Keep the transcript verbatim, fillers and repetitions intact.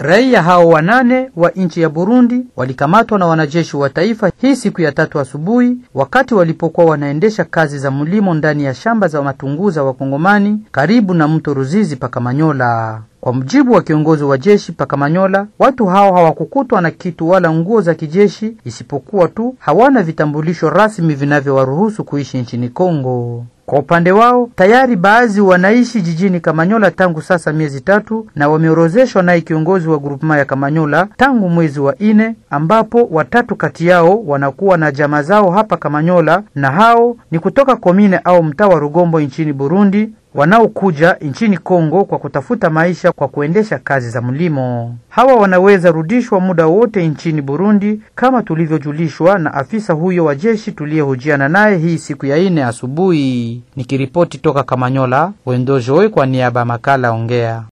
Raia hao wanane wa nchi ya Burundi walikamatwa na wanajeshi wa taifa hii siku ya tatu asubuhi wakati walipokuwa wanaendesha kazi za mlimo ndani ya shamba za matunguza wa Kongomani karibu na mto Ruzizi pa Kamanyola. Kwa mjibu wa kiongozi wa jeshi pa Kamanyola, watu hao hawakukutwa na kitu wala nguo za kijeshi isipokuwa tu hawana vitambulisho rasmi vinavyowaruhusu kuishi nchini Kongo. Kwa upande wao, tayari baadhi wanaishi jijini Kamanyola tangu sasa miezi tatu na wameorozeshwa naye kiongozi wa grupema ya Kamanyola tangu mwezi wa ine, ambapo watatu kati yao wanakuwa na jamaa zao hapa Kamanyola, na hao ni kutoka komine au mtaa wa Rugombo nchini Burundi wanaokuja nchini Kongo kwa kutafuta maisha kwa kuendesha kazi za mlimo. Hawa wanaweza rudishwa muda wote nchini Burundi kama tulivyojulishwa na afisa huyo wa jeshi tuliyehojiana naye hii siku ya ine asubuhi. Nikiripoti toka Kamanyola, Wendo Joe kwa niaba makala Ongea.